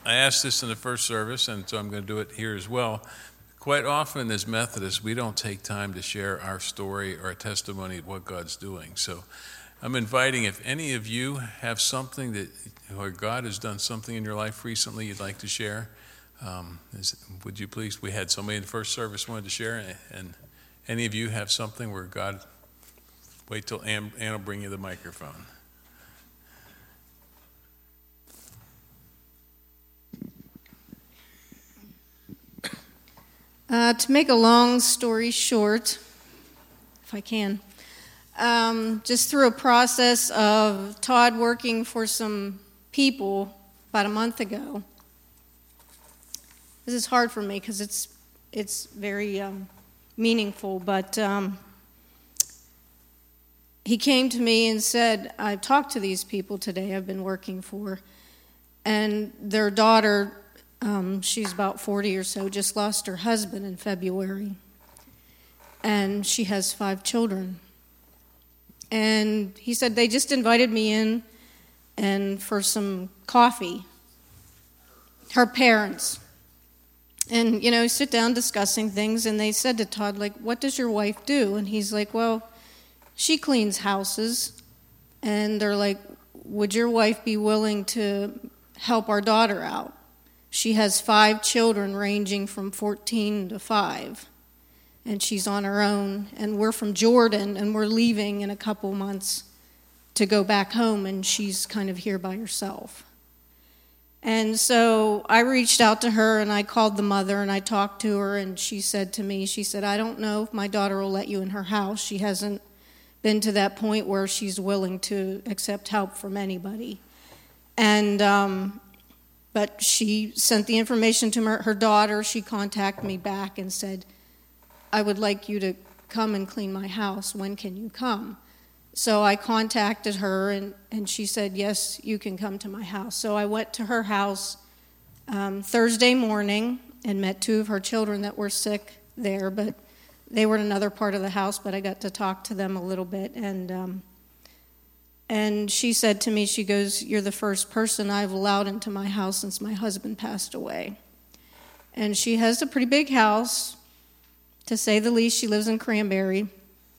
I asked this in the first service, and so I'm going to do it here as well. Quite often as Methodists, we don't take time to share our story or a testimony of what God's doing. So I'm inviting, if any of you have something that, or God has done something in your life recently you'd like to share, would you please? We had somebody in the first service wanted to share, and any of you have something where God, wait till Ann will bring you the microphone. To make a long story short, if I can, just through a process of Todd working for some people about a month ago. This is hard for me because it's very meaningful, but he came to me and said, I've talked to these people today I've been working for, and their daughter, she's about 40 or so, just lost her husband in February. And she has 5 children. And he said they just invited me in and for some coffee. Her parents. And, sit down discussing things, and they said to Todd, like, what does your wife do? And he's like, well, she cleans houses. And they're like, would your wife be willing to help our daughter out? She has 5 children ranging from 14 to 5, and she's on her own. And we're from Jordan, and we're leaving in a couple months to go back home, and she's kind of here by herself. And so I reached out to her, and I called the mother, and I talked to her, and she said to me, I don't know if my daughter will let you in her house. She hasn't been to that point where she's willing to accept help from anybody. And but she sent the information to her daughter. She contacted me back and said, I would like you to come and clean my house. When can you come? So I contacted her, and she said, yes, you can come to my house. So I went to her house Thursday morning and met 2 of her children that were sick there, but they were in another part of the house, but I got to talk to them a little bit. And she said to me, she goes, you're the first person I've allowed into my house since my husband passed away. And she has a pretty big house, to say the least. She lives in Cranberry.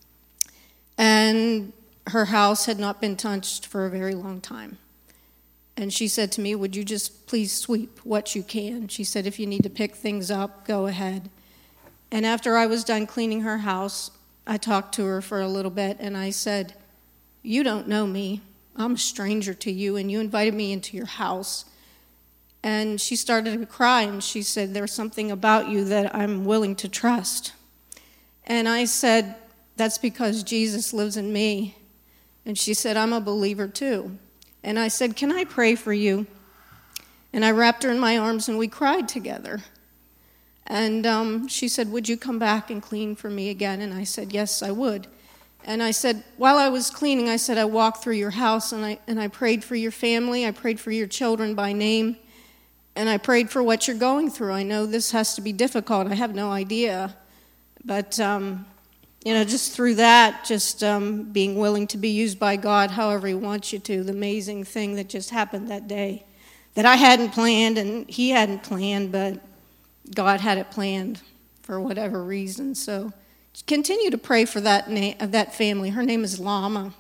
And her house had not been touched for a very long time. And she said to me, would you just please sweep what you can? She said, if you need to pick things up, go ahead. And after I was done cleaning her house, I talked to her for a little bit, and I said, you don't know me. I'm a stranger to you, and you invited me into your house. And she started to cry, and she said, there's something about you that I'm willing to trust. And I said, that's because Jesus lives in me. And she said, I'm a believer too. And I said, can I pray for you? And I wrapped her in my arms, and we cried together. And she said, would you come back and clean for me again? And I said, yes, I would. And I said, while I was cleaning, I said, I walked through your house, and I prayed for your family. I prayed for your children by name. And I prayed for what you're going through. I know this has to be difficult. I have no idea. But, just through that, just being willing to be used by God however he wants you to, the amazing thing that just happened that day that I hadn't planned and he hadn't planned, but God had it planned for whatever reason. So continue to pray for that family. Her name is Lama.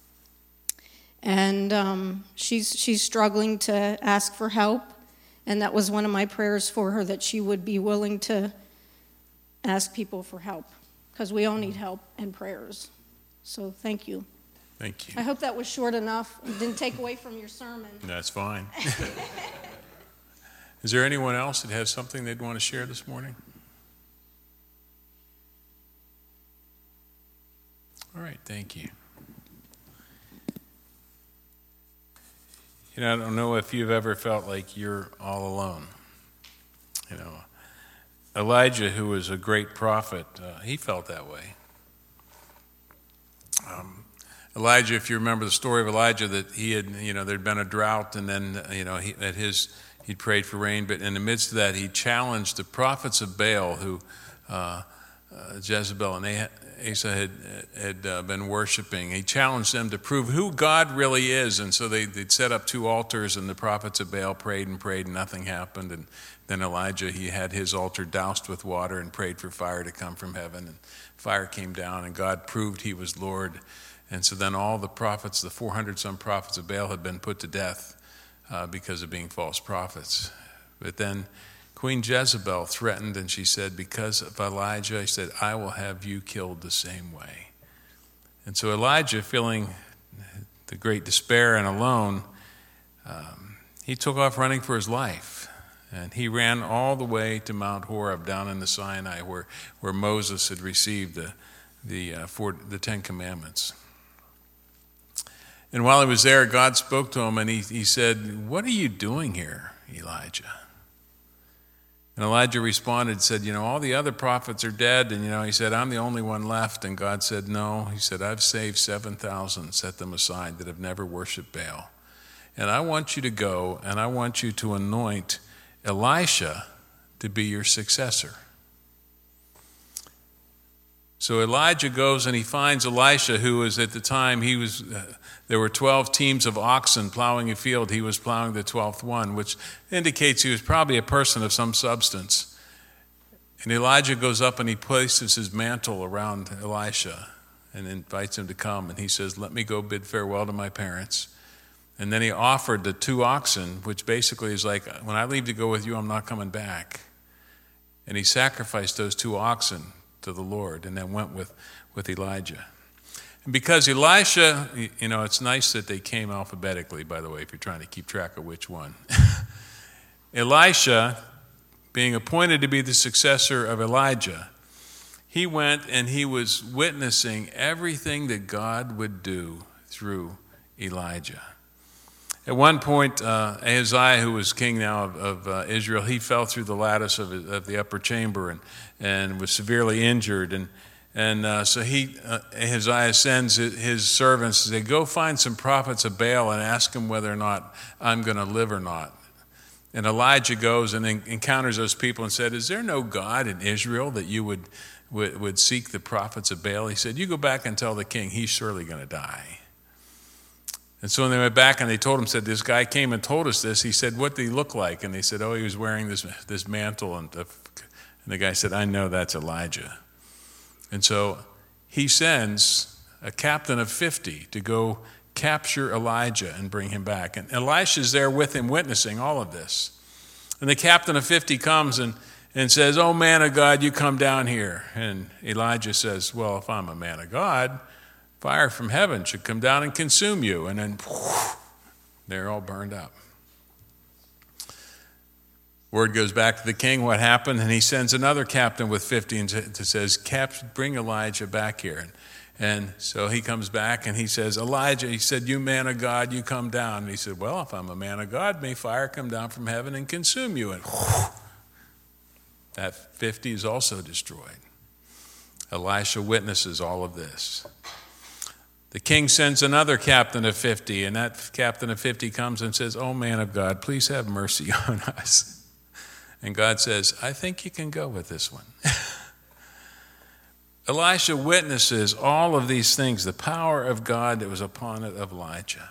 And she's struggling to ask for help. And that was one of my prayers for her, that she would be willing to ask people for help, because we all need help and prayers. So thank you. Thank you. I hope that was short enough. It didn't take away from your sermon. That's fine. Is there anyone else that has something they'd want to share this morning? All right, thank you. I don't know if you've ever felt like you're all alone. Elijah, who was a great prophet, he felt that way. Elijah, if you remember the story of Elijah, that he had, there'd been a drought, and then, he'd prayed for rain, but in the midst of that, he challenged the prophets of Baal, who Jezebel and Asa had been worshiping. He challenged them to prove who God really is. And so they'd set up 2 altars, and the prophets of Baal prayed, and nothing happened. And then Elijah, he had his altar doused with water and prayed for fire to come from heaven. And fire came down, and God proved he was Lord. And so then all the prophets, the 400-some prophets of Baal, had been put to death because of being false prophets. But then Queen Jezebel threatened, and she said, because of Elijah, she said, I will have you killed the same way. And so Elijah, feeling the great despair and alone, he took off running for his life. And he ran all the way to Mount Horeb down in the Sinai where Moses had received the 10 Commandments. And while he was there, God spoke to him, and he said, what are you doing here, Elijah? And Elijah responded and said, all the other prophets are dead. And, he said, I'm the only one left. And God said, no. He said, I've saved 7,000, set them aside, that have never worshiped Baal. And I want you to go, and I want you to anoint Elisha to be your successor. So Elijah goes and he finds Elisha, who was at the time, there were 12 teams of oxen plowing a field. He was plowing the 12th one, which indicates he was probably a person of some substance. And Elijah goes up and he places his mantle around Elisha and invites him to come. And he says, let me go bid farewell to my parents. And then he offered the 2 oxen, which basically is like, when I leave to go with you, I'm not coming back. And he sacrificed those 2 oxen to the Lord and then went with Elijah. And because Elisha, it's nice that they came alphabetically, by the way, if you're trying to keep track of which one. Elisha, being appointed to be the successor of Elijah, he went and he was witnessing everything that God would do through Elijah. At one point, Ahaziah, who was king now of Israel, he fell through the lattice of the upper chamber and was severely injured. And so Ahaziah sends his servants to say, go find some prophets of Baal and ask them whether or not I'm going to live or not. And Elijah goes and encounters those people and said, is there no God in Israel that you would seek the prophets of Baal? He said, you go back and tell the king he's surely going to die. And so when they went back and they told him, said, this guy came and told us this. He said, what did he look like? And they said, he was wearing this mantle. And the guy said, I know that's Elijah. And so he sends a captain of 50 to go capture Elijah and bring him back. And Elisha's there with him witnessing all of this. And the captain of 50 comes and says, oh, man of God, you come down here. And Elijah says, well, if I'm a man of God, fire from heaven should come down and consume you. And then they're all burned up. Word goes back to the king what happened, and he sends another captain with 50 and says, bring Elijah back here. And so he comes back and he says, Elijah, he said, you man of God, you come down. And he said, well, if I'm a man of God, may fire come down from heaven and consume you. And that 50 is also destroyed. Elisha witnesses all of this. The king sends another captain of 50, and that captain of 50 comes and says, oh, man of God, please have mercy on us. And God says, I think you can go with this one. Elisha witnesses all of these things, the power of God that was upon it of Elijah.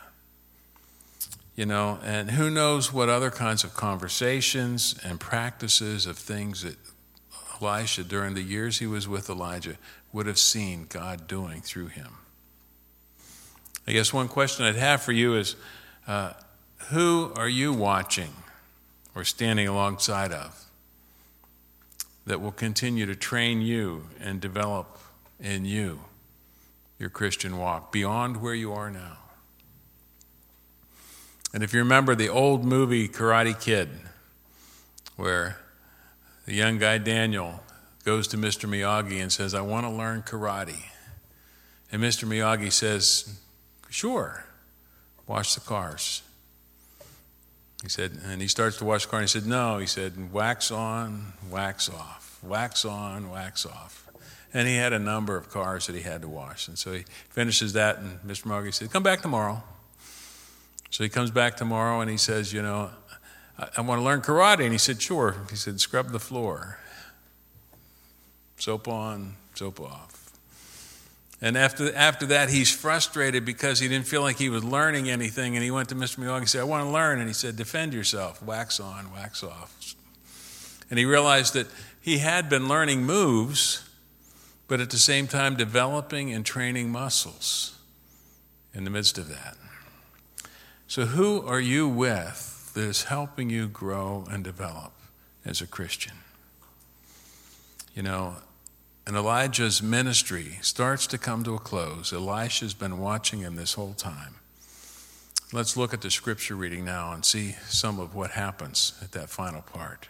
And who knows what other kinds of conversations and practices of things that Elisha, during the years he was with Elijah, would have seen God doing through him. I guess one question I'd have for you is, who are you watching or standing alongside of that will continue to train you and develop in you your Christian walk beyond where you are now? And if you remember the old movie Karate Kid, where the young guy Daniel goes to Mr. Miyagi and says, I want to learn karate. And Mr. Miyagi says, sure, wash the cars. He said, and he starts to wash the car, and he said, no. He said, wax on, wax off, wax on, wax off. And he had a number of cars that he had to wash. And so he finishes that, and Mr. Miyagi said, come back tomorrow. So he comes back tomorrow, and he says, I want to learn karate. And he said, sure. He said, scrub the floor. Soap on, soap off. And after that, he's frustrated because he didn't feel like he was learning anything. And he went to Mr. Miyagi and said, I want to learn. And he said, defend yourself. Wax on, wax off. And he realized that he had been learning moves, but at the same time developing and training muscles in the midst of that. So who are you with that is helping you grow and develop as a Christian? You know, and Elijah's ministry starts to come to a close. Elisha's been watching him this whole time. Let's look at the scripture reading now and see some of what happens at that final part.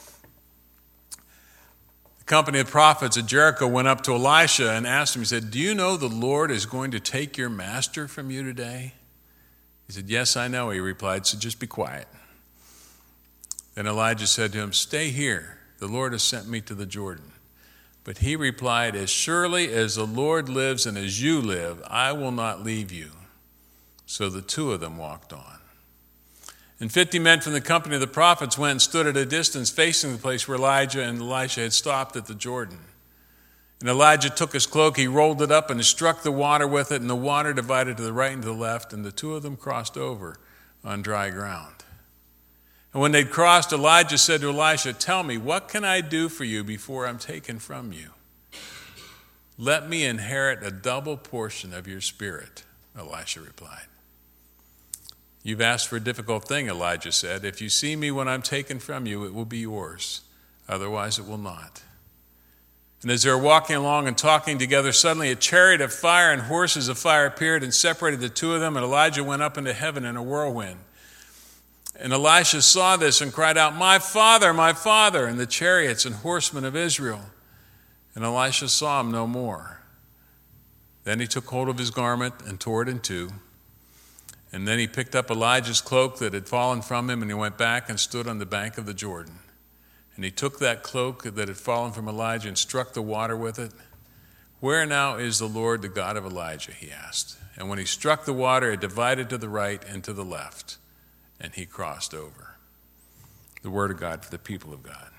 The company of prophets at Jericho went up to Elisha and asked him, he said, do you know the Lord is going to take your master from you today? He said, yes, I know, he replied, so just be quiet. Then Elijah said to him, stay here. The Lord has sent me to the Jordan. But he replied, as surely as the Lord lives and as you live, I will not leave you. So the two of them walked on. And 50 men from the company of the prophets went and stood at a distance facing the place where Elijah and Elisha had stopped at the Jordan. And Elijah took his cloak, he rolled it up and struck the water with it, and the water divided to the right and to the left, and the two of them crossed over on dry ground. And when they'd crossed, Elijah said to Elisha, tell me, what can I do for you before I'm taken from you? Let me inherit a double portion of your spirit, Elisha replied. You've asked for a difficult thing, Elijah said. If you see me when I'm taken from you, it will be yours. Otherwise, it will not. And as they were walking along and talking together, suddenly a chariot of fire and horses of fire appeared and separated the two of them, and Elijah went up into heaven in a whirlwind. And Elisha saw this and cried out, my father, and the chariots and horsemen of Israel. And Elisha saw him no more. Then he took hold of his garment and tore it in two. And then he picked up Elijah's cloak that had fallen from him, and he went back and stood on the bank of the Jordan. And he took that cloak that had fallen from Elijah and struck the water with it. Where now is the Lord, the God of Elijah? He asked. And when he struck the water, it divided to the right and to the left, and he crossed over. The word of God for the people of God.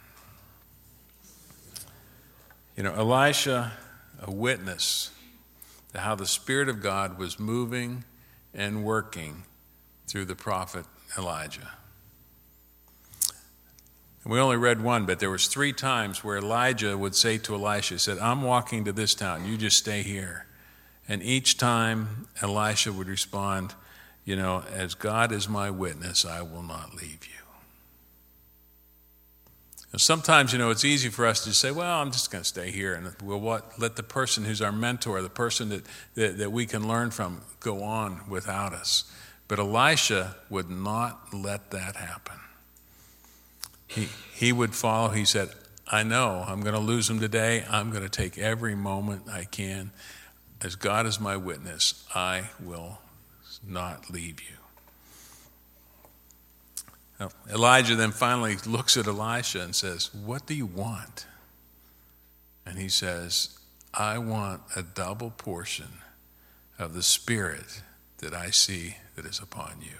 You know, Elisha, a witness to how the Spirit of God was moving and working through the prophet Elijah. And we only read one, but there was 3 times where Elijah would say to Elisha, he said, I'm walking to this town, you just stay here. And each time Elisha would respond, you know, as God is my witness, I will not leave you. And sometimes, you know, it's easy for us to say, well, I'm just going to stay here. And we'll let the person who's our mentor, the person that we can learn from, go on without us. But Elisha would not let that happen. He would follow. He said, I know I'm going to lose him today. I'm going to take every moment I can. As God is my witness, I will not leave you. Now, Elijah then finally looks at Elisha and says, what do you want? And he says, I want a double portion of the Spirit that I see that is upon you.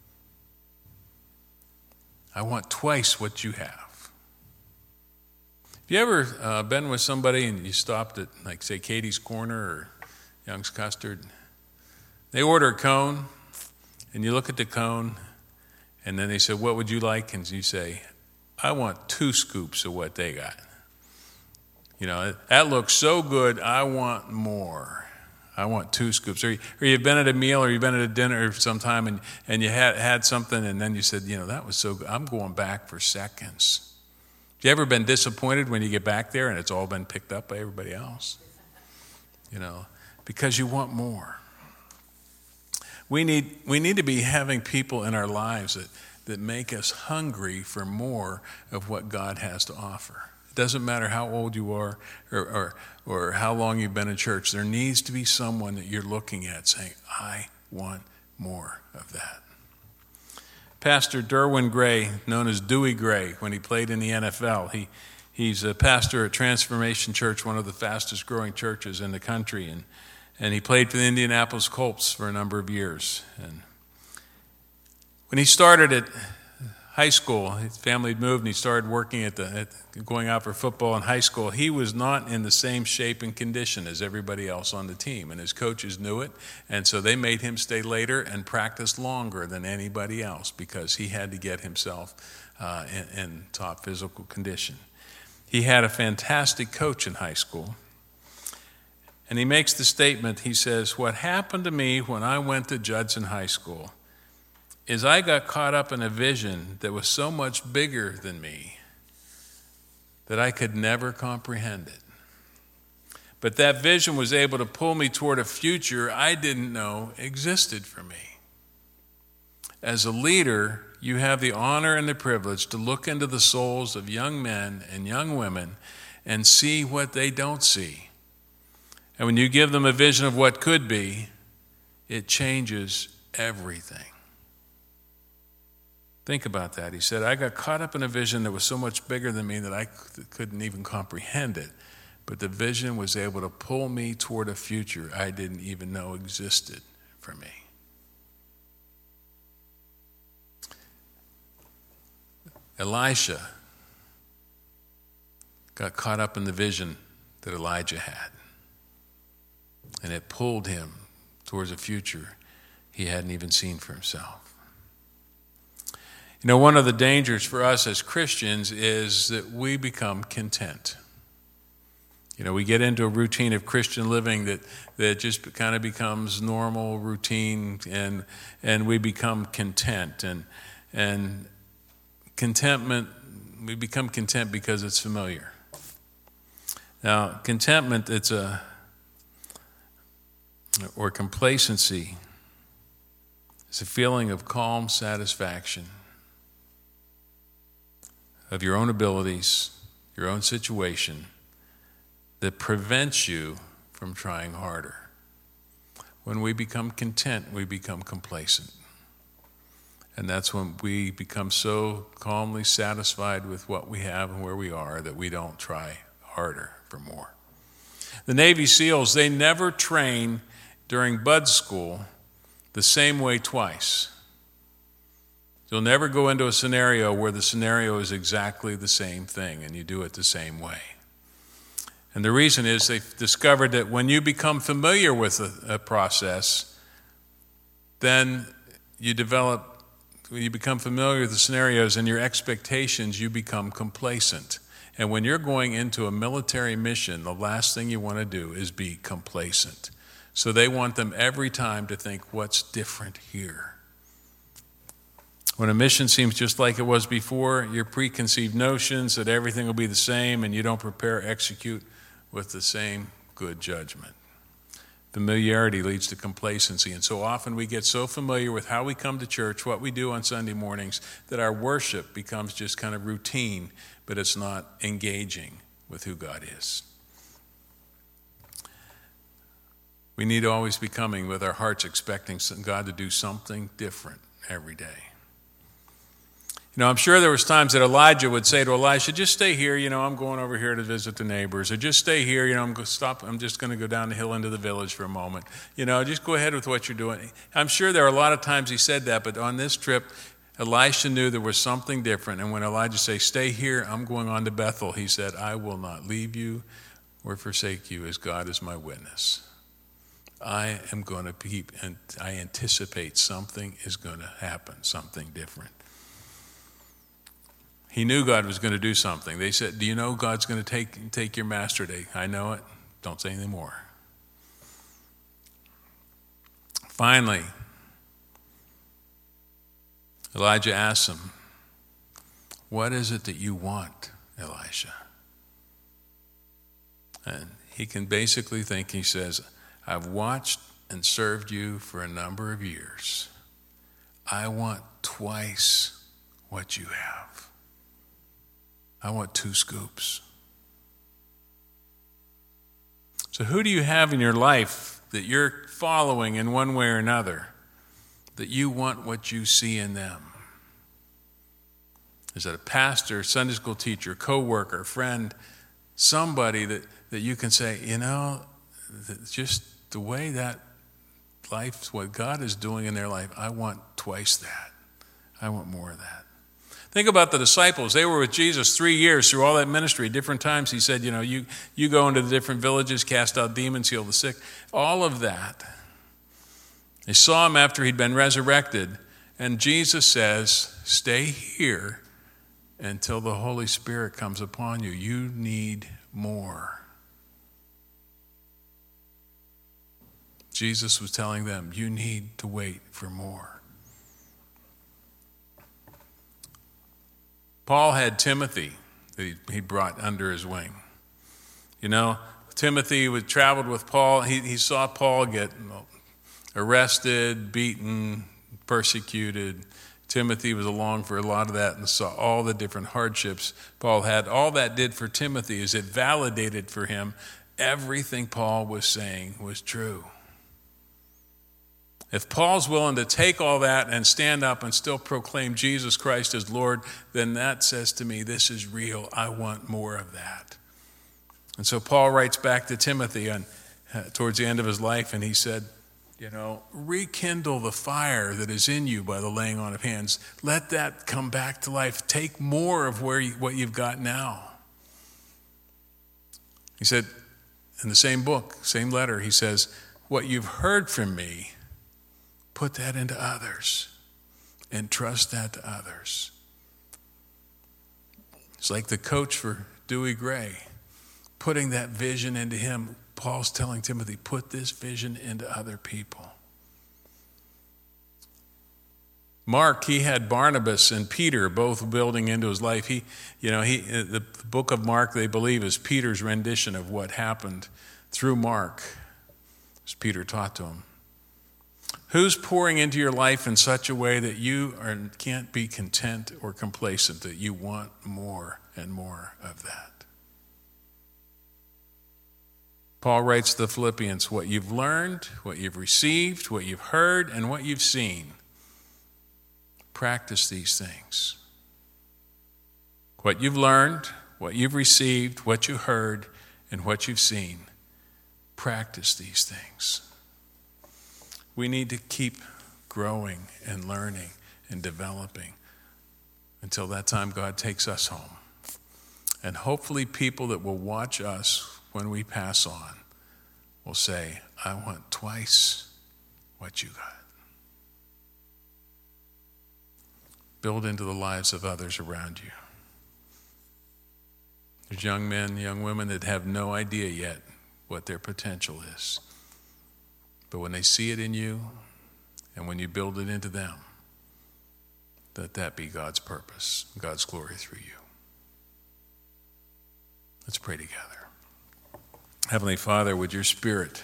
I want twice what you have. Have you ever been with somebody and you stopped at, like, say, Katie's Corner or Young's Custard? They order a cone, and you look at the cone, and then they say, what would you like? And you say, I want 2 scoops of what they got. You know, that looks so good, I want more. I want 2 scoops. Or you've been at a meal or you've been at a dinner sometime and you had something, and then you said, you know, that was so good, I'm going back for seconds. Have you ever been disappointed when you get back there and it's all been picked up by everybody else? You know, because you want more. We need to be having people in our lives that make us hungry for more of what God has to offer. It doesn't matter how old you are or how long you've been in church. There needs to be someone that you're looking at saying, I want more of that. Pastor Derwin Gray, known as Dewey Gray, when he played in the NFL, he's a pastor at Transformation Church, one of the fastest growing churches in the country, and he played for the Indianapolis Colts for a number of years. And when he started at high school. His family had moved and he started working going out for football in high school. He was not in the same shape and condition as everybody else on the team, and his coaches knew it, and so they made him stay later and practice longer than anybody else because he had to get himself in top physical condition. He had a fantastic coach in high school, and he makes the statement, he says, "What happened to me when I went to Judson High School is I got caught up in a vision that was so much bigger than me that I could never comprehend it. But that vision was able to pull me toward a future I didn't know existed for me." As a leader, you have the honor and the privilege to look into the souls of young men and young women and see what they don't see. And when you give them a vision of what could be, it changes everything. Think about that. He said, I got caught up in a vision that was so much bigger than me that I couldn't even comprehend it. But the vision was able to pull me toward a future I didn't even know existed for me. Elisha got caught up in the vision that Elijah had. And it pulled him towards a future he hadn't even seen for himself. You know, one of the dangers for us as Christians is that we become content. You know, we get into a routine of Christian living that just kind of becomes normal routine, and we become content. And contentment, we become content because it's familiar. Now, contentment, or complacency, it's a feeling of calm satisfaction of your own abilities, your own situation, that prevents you from trying harder. When we become content, we become complacent. And that's when we become so calmly satisfied with what we have and where we are that we don't try harder for more. The Navy SEALs, they never train during Bud School the same way twice. You'll never go into a scenario where the scenario is exactly the same thing and you do it the same way. And the reason is they've discovered that when you become familiar with a process, then you become familiar with the scenarios and your expectations, you become complacent. And when you're going into a military mission, the last thing you want to do is be complacent. So they want them every time to think, what's different here? When a mission seems just like it was before, your preconceived notions that everything will be the same and you don't prepare, execute with the same good judgment. Familiarity leads to complacency, and so often we get so familiar with how we come to church, what we do on Sunday mornings, that our worship becomes just kind of routine, but it's not engaging with who God is. We need to always be coming with our hearts expecting God to do something different every day. You know, I'm sure there was times that Elijah would say to Elisha, just stay here, I'm going over here to visit the neighbors, or just stay here, I'm just going to go down the hill into the village for a moment. Just go ahead with what you're doing. I'm sure there are a lot of times he said that, but on this trip, Elisha knew there was something different, and when Elijah said, stay here, I'm going on to Bethel, he said, I will not leave you or forsake you as God is my witness. I am going to keep, and I anticipate something is going to happen, something different. He knew God was going to do something. They said, do you know God's going to take your master today? I know it. Don't say anything more. Finally, Elijah asks him, what is it that you want, Elisha? And he can basically think, he says, I've watched and served you for a number of years. I want twice what you have. I want 2 scoops. So who do you have in your life that you're following in one way or another, that you want what you see in them? Is it a pastor, Sunday school teacher, coworker, friend, somebody that you can say, just the way that life, what God is doing in their life, I want twice that. I want more of that. Think about the disciples. They were with Jesus 3 years through all that ministry. Different times he said, you go into the different villages, cast out demons, heal the sick. All of that. They saw him after he'd been resurrected. And Jesus says, stay here until the Holy Spirit comes upon you. You need more. Jesus was telling them, you need to wait for more. Paul had Timothy that he brought under his wing. Timothy traveled with Paul. He saw Paul get arrested, beaten, persecuted. Timothy was along for a lot of that and saw all the different hardships Paul had. All that did for Timothy is it validated for him everything Paul was saying was true. If Paul's willing to take all that and stand up and still proclaim Jesus Christ as Lord, then that says to me, this is real. I want more of that. And so Paul writes back to Timothy towards the end of his life, and he said, rekindle the fire that is in you by the laying on of hands. Let that come back to life. Take more of what you've got now. He said, in the same book, same letter, he says, what you've heard from me, put that into others and trust that to others. It's like the coach for Dewey Gray, putting that vision into him. Paul's telling Timothy, put this vision into other people. Mark, he had Barnabas and Peter both building into his life. The book of Mark, they believe, is Peter's rendition of what happened through Mark, as Peter taught to him. Who's pouring into your life in such a way that you can't be content or complacent, that you want more and more of that? Paul writes to the Philippians, what you've learned, what you've received, what you've heard, and what you've seen. Practice these things. What you've learned, what you've received, what you heard, and what you've seen. Practice these things. We need to keep growing and learning and developing until that time God takes us home. And hopefully people that will watch us when we pass on will say, I want twice what you got. Build into the lives of others around you. There's young men, young women that have no idea yet what their potential is. But when they see it in you, and when you build it into them, that be God's purpose, God's glory through you. Let's pray together. Heavenly Father, would your Spirit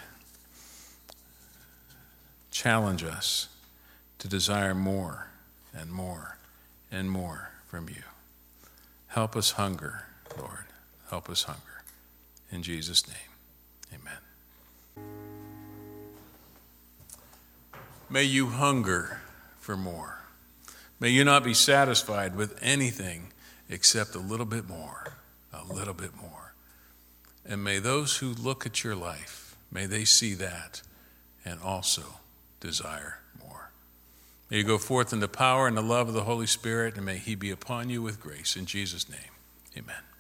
challenge us to desire more and more and more from you. Help us hunger, Lord. Help us hunger. In Jesus' name, amen. May you hunger for more. May you not be satisfied with anything except a little bit more, a little bit more. And may those who look at your life, may they see that and also desire more. May you go forth in the power and the love of the Holy Spirit, and may he be upon you with grace. In Jesus' name, amen.